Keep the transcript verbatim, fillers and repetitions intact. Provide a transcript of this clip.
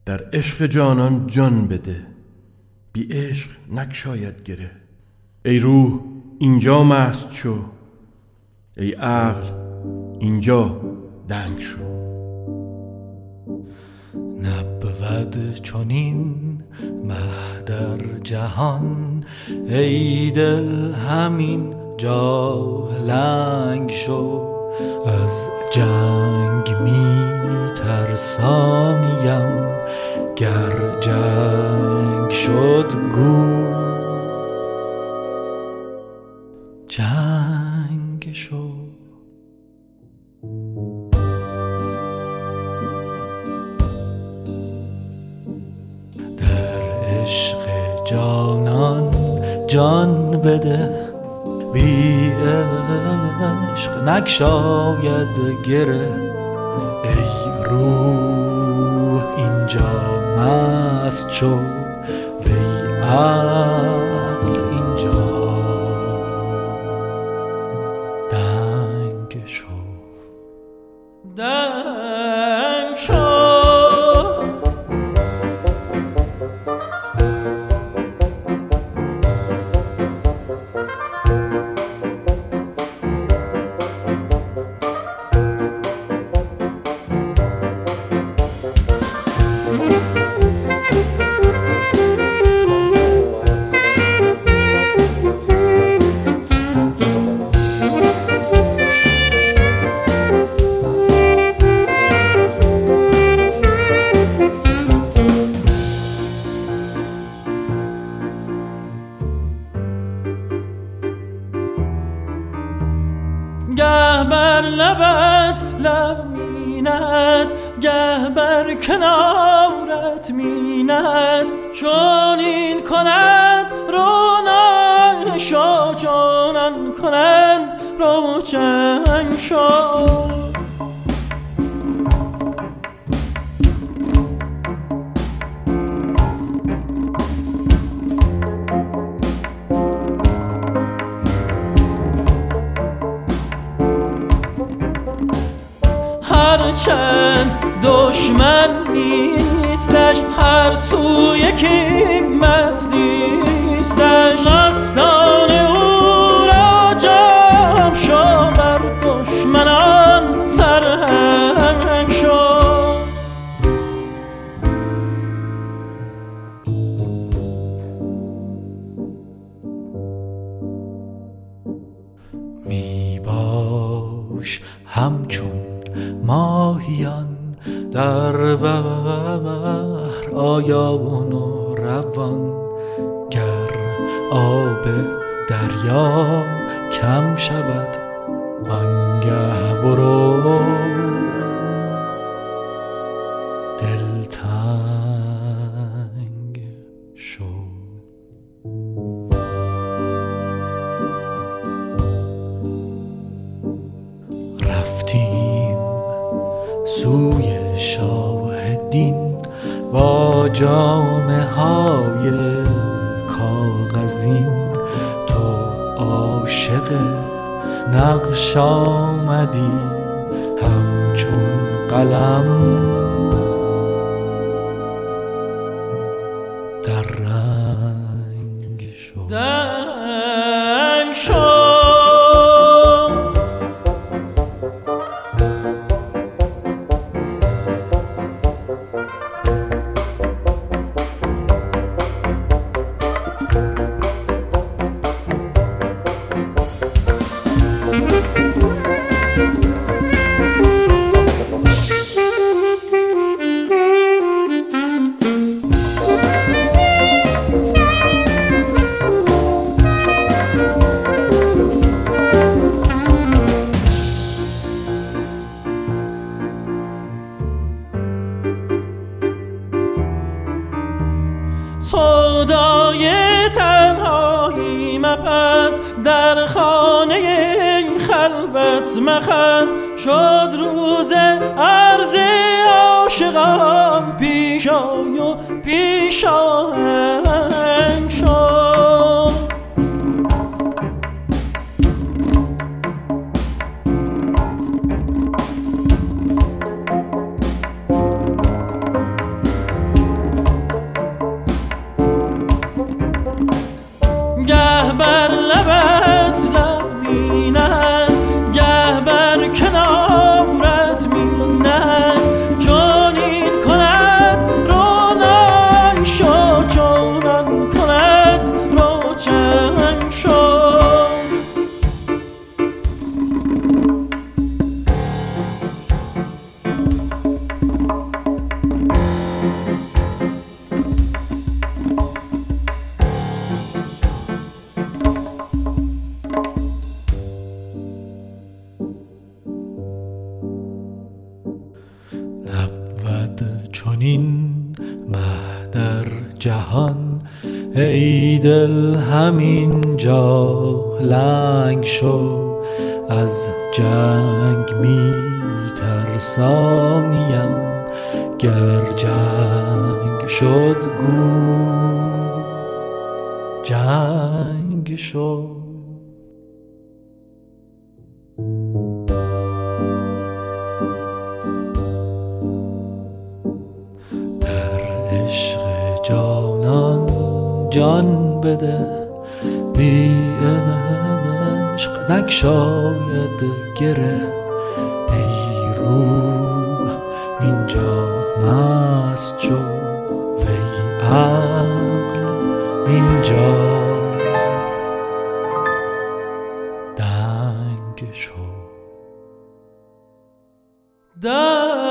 در عشق جانان جان بده، بی عشق نگشاید گره. ای روح اینجا مست شو، ای عقل اینجا دنگ شو. نبود چنین مه در جهان، ای دل همین جا لنگ شو. از جنگ می ترسانیم، گر جنگ شد گو جنگ شو. در عشق جانان جان بده، بی عشق نگشاید گره. ای روح اینجا مست شو، وی عقل اینجا دنگ شو. دنگ شو. گه بر لبت لب میند، گه بر کنارت میند. چون این کند رونق شو، چونان کنند روشن شو. هرچند دشمن نیستش، هر سو یکی مستیستش. مستان او را جمع شو، بر دشمنان سرهنگ شو. می باش همچون ماهیان در بحر آیان و روان. گر آب دریا کم شود آنگه برو دلتنگ شو. رفتیم سوی شاهدین با جامه های کاغذین. تو عاشق نقش آمدی همچون قلم در رنگ شو. دنگ شو. سودای تنهایی مپس، در خانه خلوت مخز. شد روز عرض عاشقان، پیش آی و پیش آهنگ شو. نبود چنین مه در جهان ای دل همین جا لنگ شو، از جنگ می ترسانیم گر جنگ شد گو جنگ شو. جانان جان بده، بی عشق نگشاید گره. ای روح اینجا مست شو، وی عقل اینجا دنگ شو. دنگ